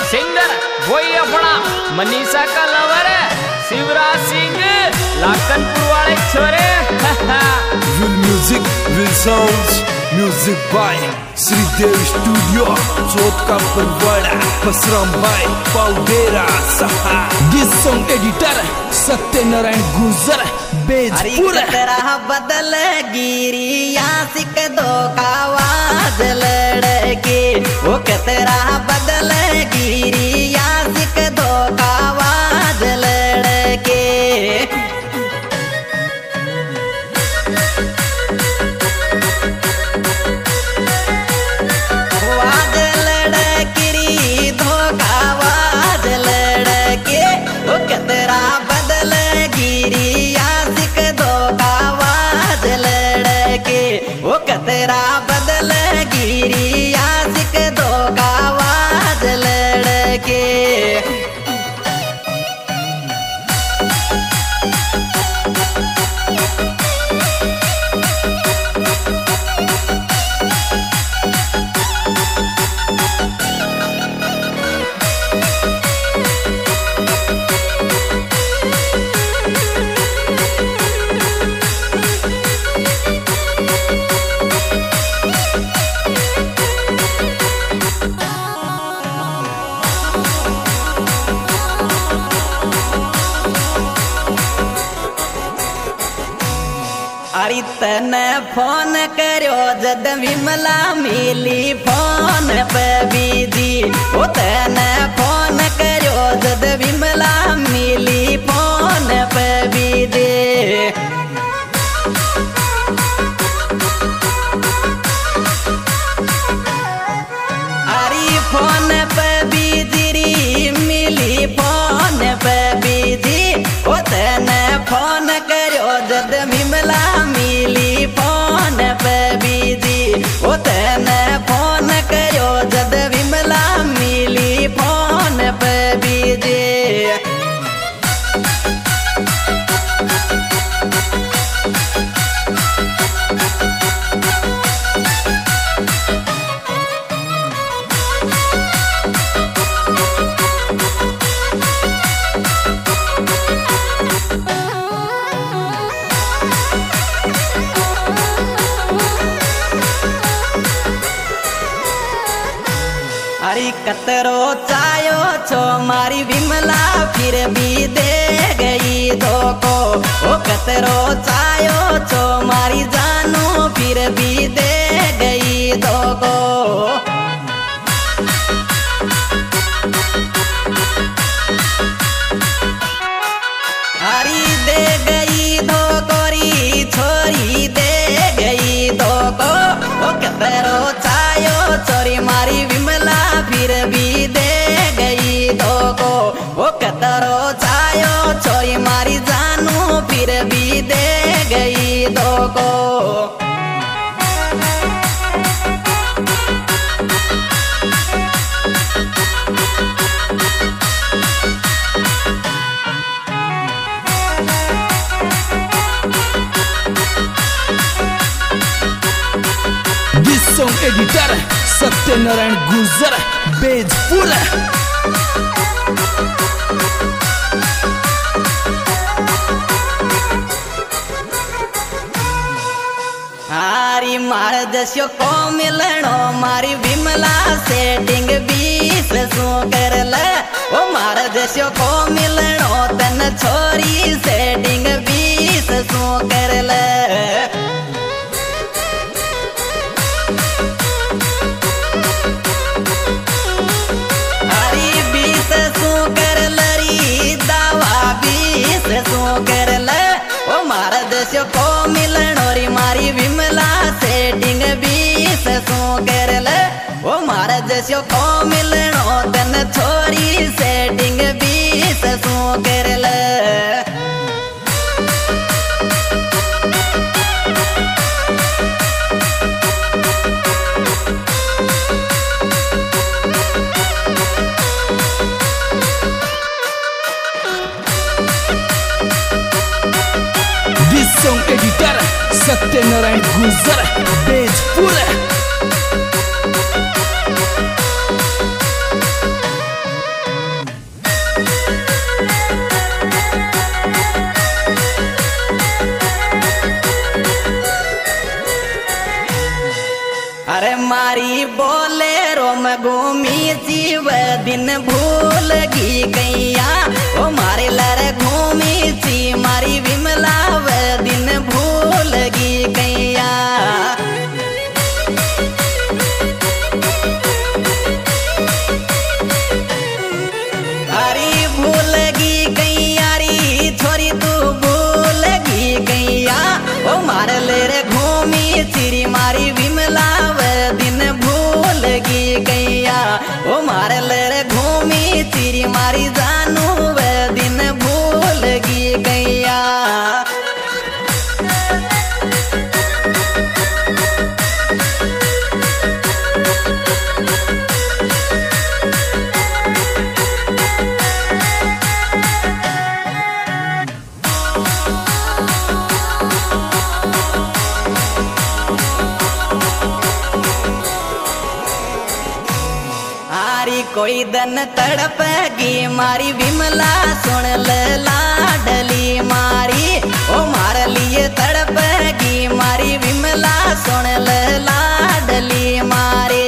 Singer वही अपना मनीषा का लवर है शिवराज सिंह लाखनपुर वाले छोरे। Will music will sounds music by Shridev studio Chauth Ka Parwada Basram भाई पाउडेरा सहा। दिस सॉन्ग एडिटर सत्यनारायण गुजर बेजपुर। तेरा बदल गिरी आशिक दो का आवाज लड़के वो तेरा बदल गिरी आशिक दो का आवाज लड़के। आवाज लड़की धोखा आवाज लड़के वो तेरा बदल गिरी आशिक धोखा आवाज लड़के वो तेरा बदल गिरी आशिक धोखा आवाज लड़के। अरे तने फोन करो जद विमला मिली फोन पे बीजी ओ तने फोन करो जद विमला मिली फोन पे बीजी। अरे फोन पे बीजी मिली फोन पे बीजी ओ तने फोन करो जद विमला मिली फोन पे बीजी ओ तने फोन करो जद विमला मिली फोन पे बीजी। अरे कतरो चायो छो मारी विमला फिर भी दे गई धोखो ओ कतरो चायो छो मारी जानू फिर भी दे गई धोखो। अरे दे गई धोकोरी छोरी दे गई धोखो ओ कतरो चायो छोरी मारी विमला फिर भी दे गई धोखो वो कतरो चायो छोरी मारी जानू फिर भी दे गई धोखो। दिस सॉन्ग एडिटर सत्यनारायण गुजर बेजपुर। हारी मार जस्यो को मिलनो मारी विमला सेटिंग 20 सो कर ले ओ मार जस्यो को मिलनो तन छोरी सेटिंग 20 सो कर ले। कर ले ओ मारा देशो को मिलनो री मारी विमला सेटिंग 20 सो कर ले ओ मारा देशो को मिलनो तन छोरी सेटिंग 20 सो कर ले। सॉन्ग एडिटर सत्यनारायण गुजर बेजपुर। में घूमी जीव दिन भूल गी गैया ओ मारे लर घूमी सी मारी विमला व दिन भूल गी गैया अरे भूल गी गैया री छोरी तू भूल गी गैया ओ मारे लर घूमी सी मारी विमला व दिन भूल गी गैया ओ मारे लर घूमी सी मारी जानू व दिन भूल गी गैया कोई दन तड़पगी मारी विमला सुन लाडली मारी ओ मार लिए तड़पगी मारी विमला सुन लाडली मारी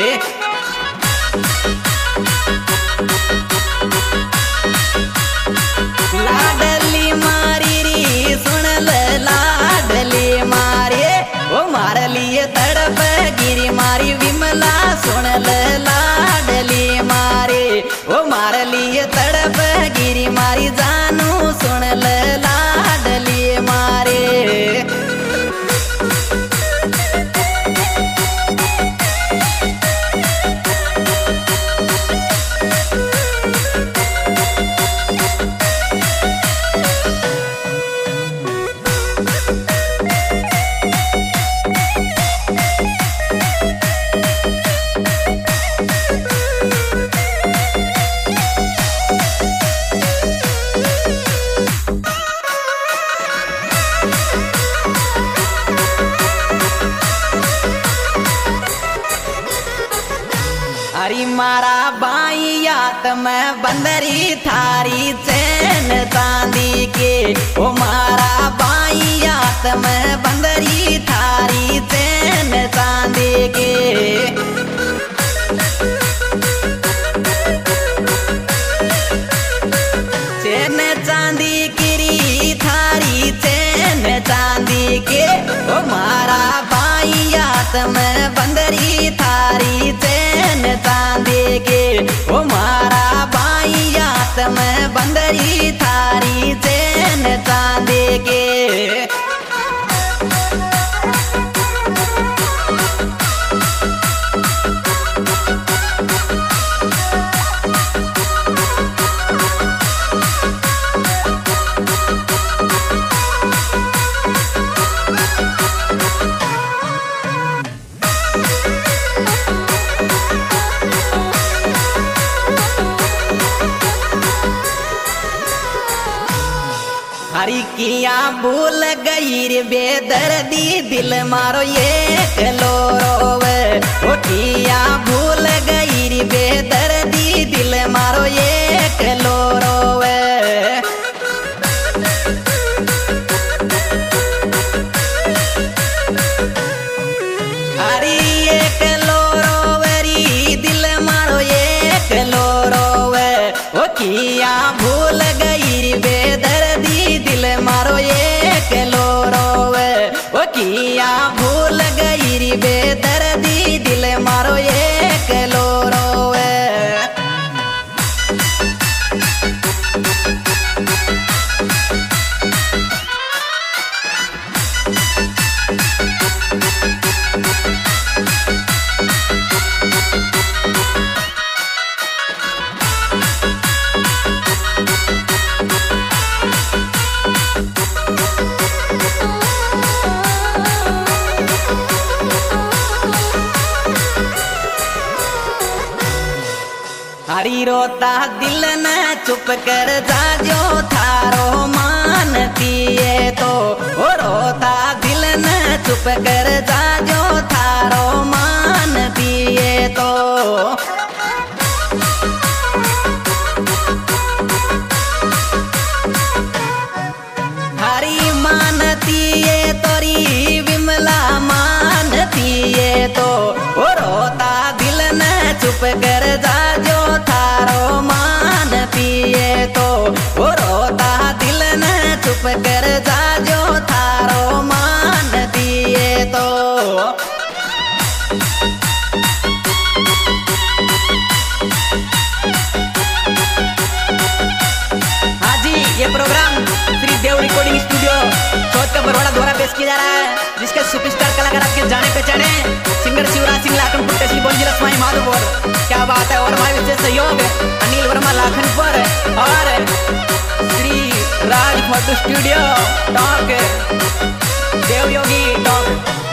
लाडली मारी री सुन लाडली मारी ओ मार लिए तड़पगी मारी विमला सुन लाडली मारे ओ मार लिए तड़प गिरी मारी जानू सुन लाडली मारे अरे मारा बाइयात में बंदरी थारी चैन चांदी के ओ मारा बाइयात में बंदरी थारी चैन चांदी के चैन चांदी की थारी चैन चांदी के ओ मारा बाइयात में बंदरी थारी चैन चांदी के ओ मारा बाइयात में बंदरी थारी चैन चांदी के हरी किया भूल गई रे बेदर्दी दिल मारो एक लोरोवे ओ किया भूल गई रे बेदर्दी दिल मारो एक लोरोवे हरी एक लोरोवे री दिल मारो एक लोरोवे ओ किया भूल गई रे बेदर्दी दिल मारो एक लोरोवे ओ किया भूल गई रे बेदर्दी दिल मारो एक लोरोवे हरी रोता दिल न चुप कर जाजो थारो मानती है तो ओ रोता दिल न चुप कर जाजो थारो मानती है तो हरी मानती है तोरी विमला मानती है तो ओ रोता दिल न चुप चुप कर जाजो थारो मान पिए तो वो रोता दिल न चुप कर जाजो थारो मान दिए तो। हाँ जी, ये programme Shri Dev recording studio Chauth Ka Barwada द्वारा पेश किया जा रहा है, जिसके सुपरस्टार कलाकार आपके जाने पहचाने सिंगर शिवराज सिंह लाखनपुर तहसील बोल जिला स्वामी माधोपुर। क्या बात है। और हमारे विशेष सहयोग अनिल वर्मा लाखनपुर और Shri Raj photo studio talk Devyogi talk.